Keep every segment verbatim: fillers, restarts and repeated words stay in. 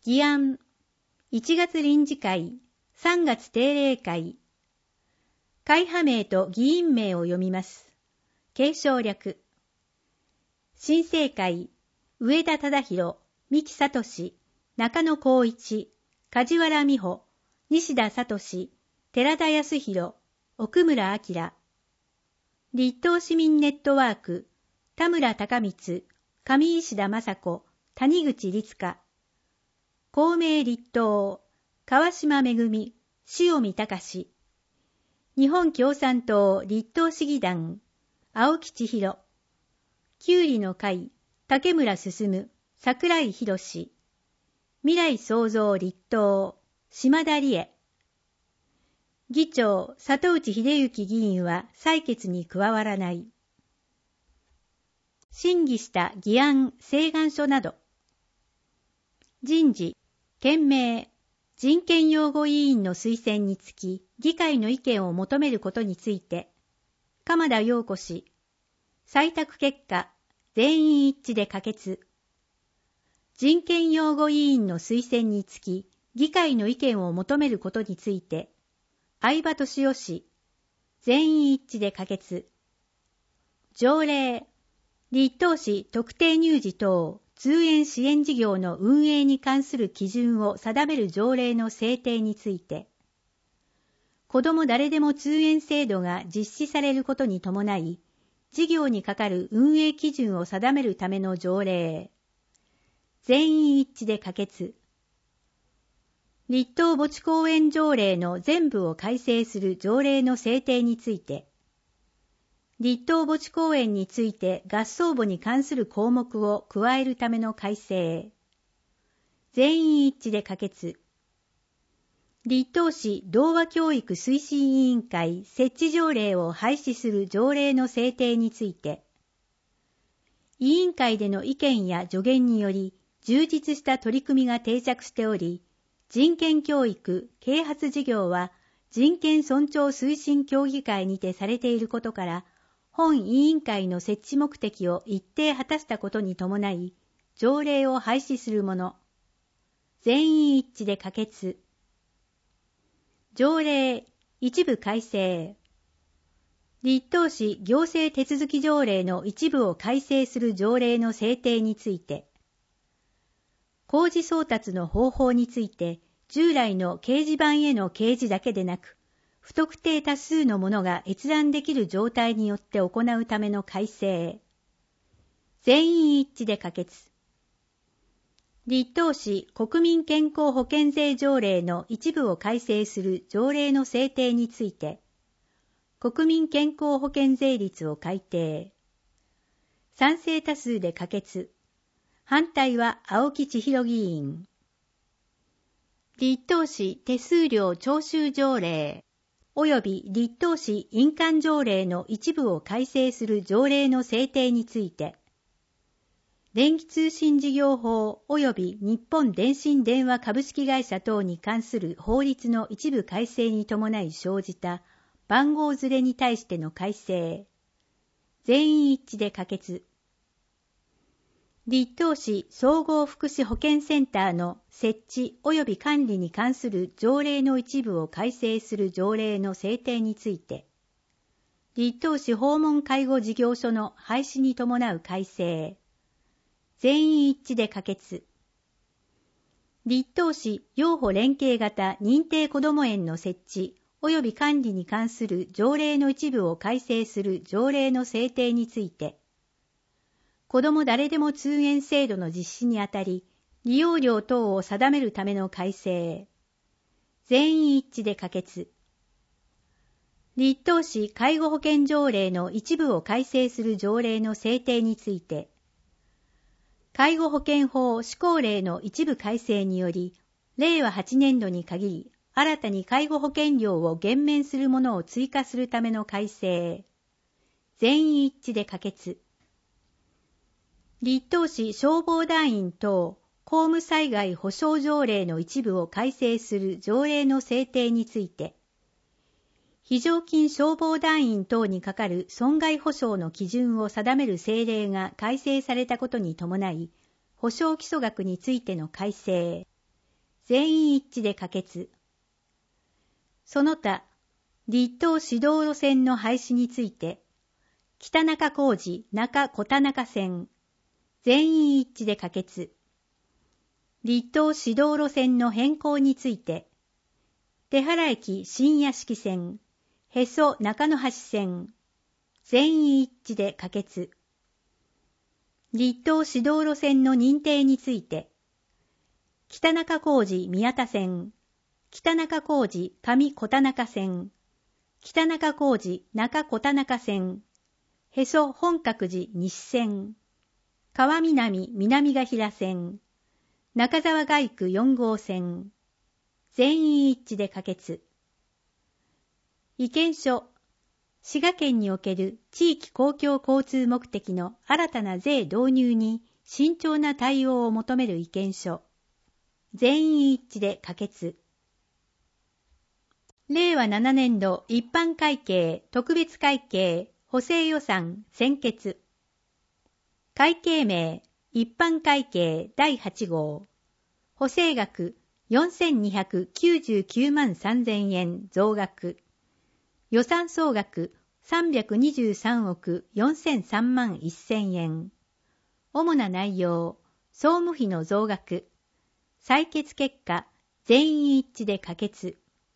議案、いちがつ臨時会、さんがつ定例会。会派名と議員名を読みます。継承略。新生会、上田忠宏、三木聡、中野光一、梶原美穂、西田聡、寺田康弘、奥村明。立東市民ネットワーク、田村隆光、上石田雅子、谷口律香。公明立東、川島めぐみ、塩見隆。日本共産党立東市議団、青木千尋。きゅうりの会、竹村進、桜井博士。未来創造立東、島田理恵。議長、里内秀之議員は採決に加わらない。審議した議案、請願書など。人事、県名、人権擁護委員の推薦につき、議会の意見を求めることについて、鎌田陽子氏、採択結果、全員一致で可決。人権擁護委員の推薦につき、議会の意見を求めることについて、相葉俊夫氏、全員一致で可決。条例、立東市特定乳児等通園支援事業の運営に関する基準を定める条例の制定について、子ども誰でも通園制度が実施されることに伴い、事業にかかる運営基準を定めるための条例、全員一致で可決。立東墓地公園条例の全部を改正する条例の制定について、立東墓地公園について合葬墓に関する項目を加えるための改正、全員一致で可決。立東市童話教育推進委員会設置条例を廃止する条例の制定について、委員会での意見や助言により充実した取り組みが定着しており、人権教育、啓発事業は人権尊重推進協議会にてされていることから、本委員会の設置目的を一定果たしたことに伴い、条例を廃止するもの。全員一致で可決。条例、一部改正。立東市行政手続き条例の一部を改正する条例の制定について、公示送達の方法について、従来の掲示板への掲示だけでなく、不特定多数のものが閲覧できる状態によって行うための改正。全員一致で可決。立東市国民健康保険税条例の一部を改正する条例の制定について、国民健康保険税率を改定。賛成多数で可決。反対は青木千尋議員。立東市手数料徴収条例及び立東市印鑑条例の一部を改正する条例の制定について、電気通信事業法及び日本電信電話株式会社等に関する法律の一部改正に伴い生じた番号ずれに対しての改正、全員一致で可決。立東市総合福祉保健センターの設置及び管理に関する条例の一部を改正する条例の制定について、立東市訪問介護事業所の廃止に伴う改正、全員一致で可決。立東市養護連携型認定こども園の設置及び管理に関する条例の一部を改正する条例の制定について、子ども誰でも通園制度の実施にあたり、利用料等を定めるための改正、全員一致で可決。立東市介護保険条例の一部を改正する条例の制定について、介護保険法施行令の一部改正により、れいわはちねんどに限り、新たに介護保険料を減免するものを追加するための改正、全員一致で可決。立東市消防団員等公務災害保障条例の一部を改正する条例の制定について、非常勤消防団員等にかかる損害保障の基準を定める政令が改正されたことに伴い、保障基礎額についての改正、 全員一致で可決。その他、立東指導路線の廃止について、北中工事中小田中線、全員一致で可決。立東指導路線の変更について、手原駅新屋敷線、へそ中野橋線、全員一致で可決。立東指導路線の認定について、北中工事宮田線、北中工事上小田中線、北中工事中小田中線、へそ本覚寺西線、川南南ヶ平線、中沢街区よん号線、全員一致で可決。意見書、滋賀県における地域公共交通目的の新たな税導入に慎重な対応を求める意見書、全員一致で可決。れいわななねん度一般会計特別会計補正予算専決。会計名一般会計だいはち号、補正額よんせんにひゃくきゅうじゅうきゅうまんさんぜんえん増額。予算総額さんびゃくにじゅうさんおくよんせんさんまんせんえん。主な内容、総務費の増額。採決結果、全員一致で可決。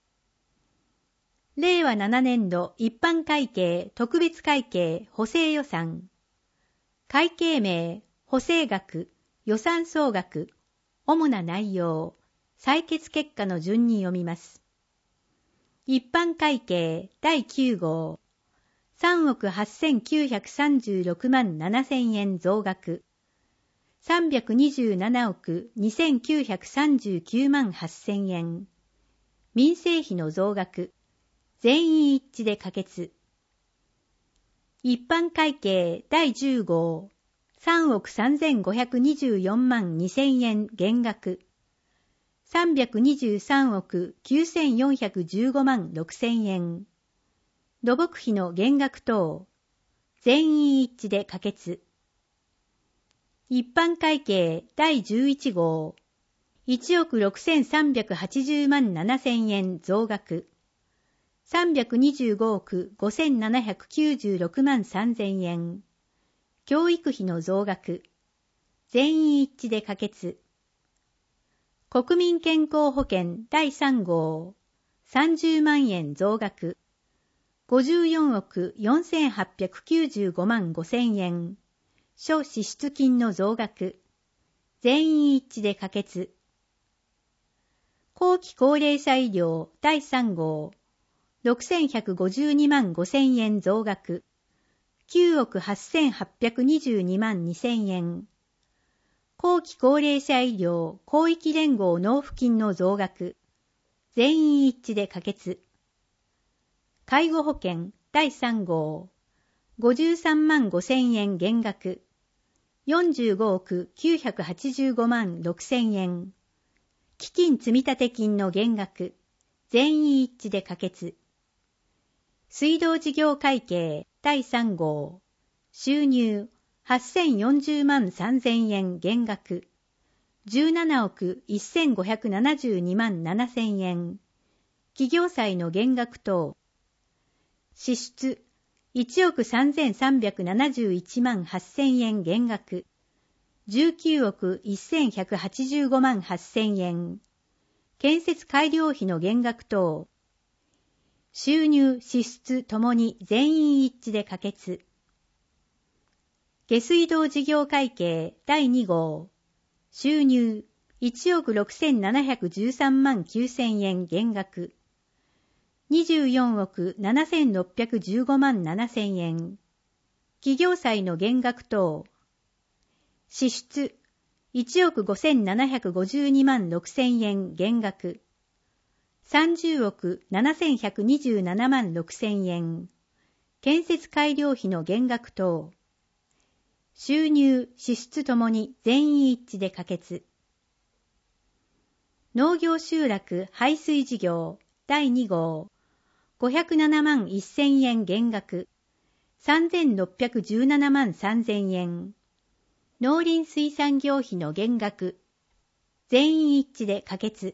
れいわななねん度一般会計特別会計補正予算。会計名、補正額、予算総額、主な内容、採決結果の順に読みます。一般会計だいきゅう号、さんおくはっせんきゅうひゃくさんじゅうろくまんななせんえん増額。さんびゃくにじゅうななおくにせんきゅうひゃくさんじゅうきゅうまんはっせんえん。民生費の増額。全員一致で可決。一般会計だいじゅう号、さんおくさんぜんごひゃくにじゅうよんまんにせんえん減額。さんびゃくにじゅうさんおくきゅうせんよんひゃくじゅうごまんろくせんえん。土木費の減額等。全員一致で可決。一般会計だいじゅういち号、いちおくろくせんさんびゃくはちじゅうまんななせんえん増額。さんびゃくにじゅうごおくごせんななひゃくきゅうじゅうろくまんさんぜんえん。教育費の増額。全員一致で可決。国民健康保険だいさん号、さんじゅうまんえん増額。ごじゅうよんおくよんせんはっぴゃくきゅうじゅうごまんごせんえん。諸支出金の増額。全員一致で可決。後期高齢者医療だいさん号、ろくせんひゃくごじゅうにまんごせんえん増額。きゅうおくはっせんはっぴゃくにじゅうにまんにせんえん。後期高齢者医療広域連合納付金の増額。全員一致で可決。介護保険だいさん号、ごじゅうさんまんごせんえん減額。よんじゅうごおくきゅうひゃくはちじゅうごまんろくせんえん。基金積立金の減額。全員一致で可決。水道事業会計だいさん号、収入はっせんよんじゅうまんさんぜんえん減額。じゅうななおくせんごひゃくななじゅうにまんななせんえん。企業債の減額等。支出いちおくさんぜんさんびゃくななじゅういちまんはっせんえん減額。じゅうきゅうおくせんひゃくはちじゅうごまんはっせんえん。建設改良費の減額等。収入、支出ともに全員一致で可決。下水道事業会計だいに号、収入いちおくろくせんななひゃくじゅうさんまんきゅうせんえん減額。にじゅうよんおくななせんろっぴゃくじゅうごまんななせんえん。企業債の減額等。支出いちおくごせんななひゃくごじゅうにまんろくせんえん減額。さんじゅうおくななせんひゃくにじゅうななまんろくせんえん。建設改良費の減額等。収入、支出ともに全員一致で可決。農業集落排水事業だいに号、ごひゃくななまんせんえん減額。さんぜんろっぴゃくじゅうななまんさんぜんえん。農林水産業費の減額。 全員一致で可決。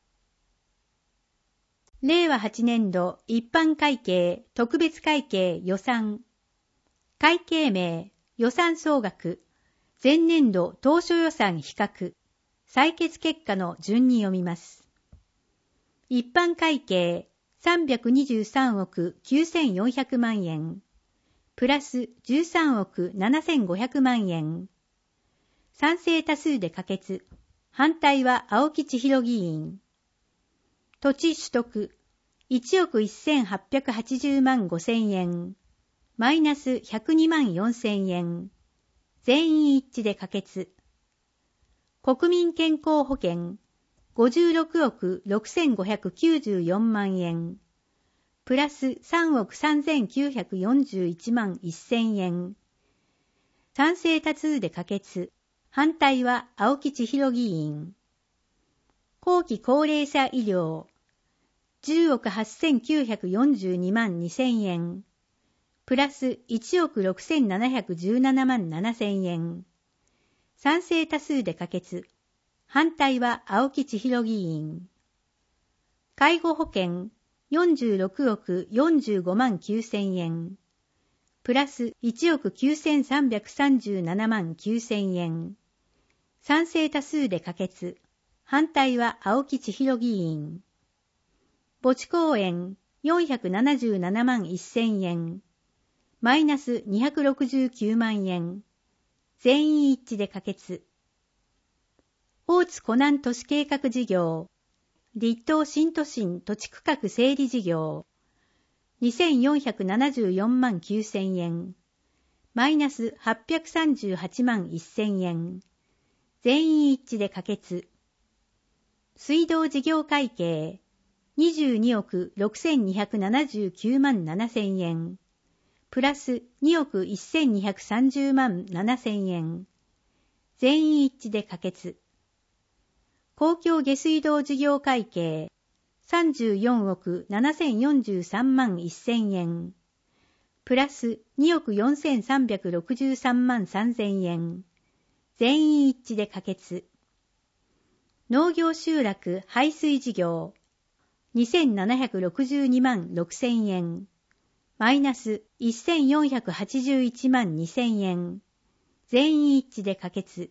れいわはちねんど一般会計特別会計予算。会計名、予算総額、前年度当初予算比較、採決結果の順に読みます。一般会計さんびゃくにじゅうさんおくきゅうせんよんひゃくまんえん、プラスじゅうさんおくななせんごひゃくまんえん。賛成多数で可決。反対は青木千尋議員。土地取得いちおくせんはっぴゃくはちじゅうまんごせんえん、マイナスひゃくにまんよんせんえん。全員一致で可決。国民健康保険ごじゅうろくおくろくせんごひゃくきゅうじゅうよんまんえん、プラスさんおくさんぜんきゅうひゃくよんじゅういちまんせんえん。賛成多数で可決。反対は青木千尋議員。後期高齢者医療じゅうおくはっせんきゅうひゃくよんじゅうにまんにせんえん、プラスいちおくろくせんななひゃくじゅうななまんななせんえん。賛成多数で可決。反対は青木千尋議員。介護保険よんじゅうろくおくよんじゅうごまんきゅうせんえん、プラスいちおくきゅうせんさんびゃくさんじゅうななまんきゅうせんえん。賛成多数で可決。反対は青木千尋議員。墓地公園よんひゃくななじゅうななまんせんえん、マイナスにひゃくろくじゅうきゅうまんえん。全員一致で可決。大津湖南都市計画事業、立東新都心土地区画整理事業、にせんよんひゃくななじゅうよんまんきゅうせんえん、マイナスはっぴゃくさんじゅうはちまんせんえん。全員一致で可決。水道事業会計にじゅうにおくろくせんにひゃくななじゅうきゅうまんななせんえん、プラスにおくせんにひゃくさんじゅうまんななせんえん。全員一致で可決。公共下水道事業会計さんじゅうよんおくななせんよんじゅうさんまんせんえん、プラスにおくよんせんさんびゃくろくじゅうさんまんさんぜんえん。全員一致で可決。農業集落排水事業にせんななひゃくろくじゅうにまんろくせんえん、マイナスせんよんひゃくはちじゅういちまんにせんえん。全員一致で可決。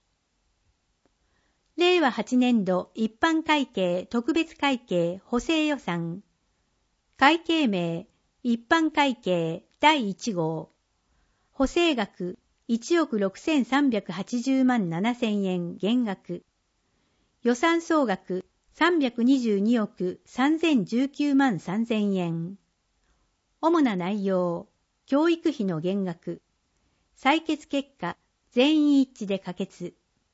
れいわはちねんど一般会計特別会計補正予算。会計名一般会計だいいちごう。補正額いちおくろくせんさんびゃくはちじゅうまんななせんえん減額。予算総額さんびゃくにじゅうにおくさんぜんじゅうきゅうまんさんぜんえん。主な内容、教育費の減額。採決結果、全員一致で可決。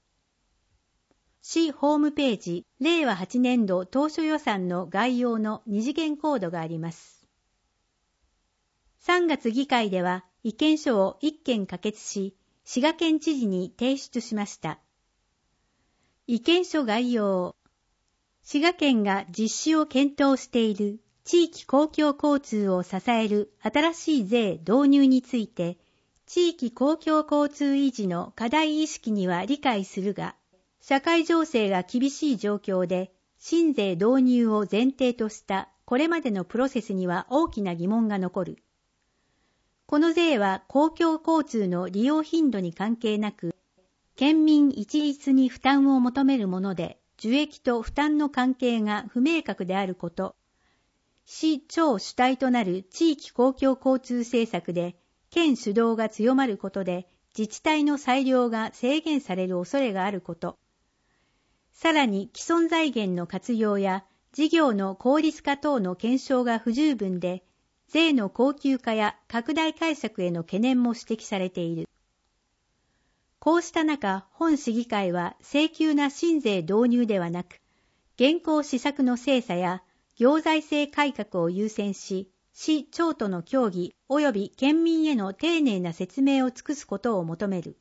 市ホームページ、れいわはちねんど当初予算の概要の二次元コードがあります。さんがつ議会では意見書をいっけん可決し、滋賀県知事に提出しました。意見書概要。滋賀県が実施を検討している地域公共交通を支える新しい税導入について、地域公共交通維持の課題意識には理解するが、社会情勢が厳しい状況で、新税導入を前提としたこれまでのプロセスには大きな疑問が残る。この税は公共交通の利用頻度に関係なく、県民一律に負担を求めるもので、受益と負担の関係が不明確であること、市町主体となる地域公共交通政策で、県主導が強まることで、自治体の裁量が制限される恐れがあること、さらに既存財源の活用や事業の効率化等の検証が不十分で、税の恒久化や拡大解釈への懸念も指摘されている。こうした中、本市議会は性急な新税導入ではなく、現行施策の精査や行財政改革を優先し、市町との協議及び県民への丁寧な説明を尽くすことを求める。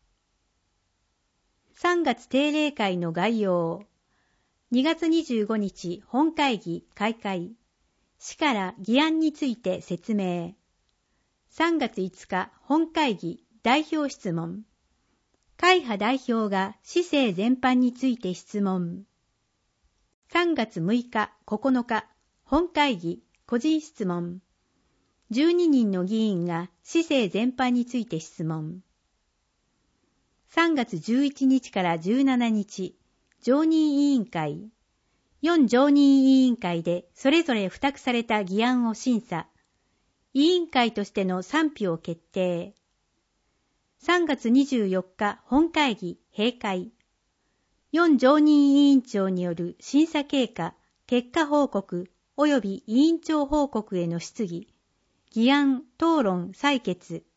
さんがつ定例会の概要。にがつにじゅうごにち本会議開会。市から議案について説明。さんがついつか本会議代表質問。 会派代表が市政全般について質問。さんがつむいか、ここのか、本会議、個人質問。じゅうににんの議員が市政全般について質問。さんがつじゅういちにちからじゅうしちにち、常任委員会。よん常任委員会でそれぞれ付託された議案を審査。委員会としての賛否を決定。さんがつにじゅうよっか本会議閉会。よん常任委員長による審査経過、結果報告及び委員長報告への質疑、議案、討論、採決。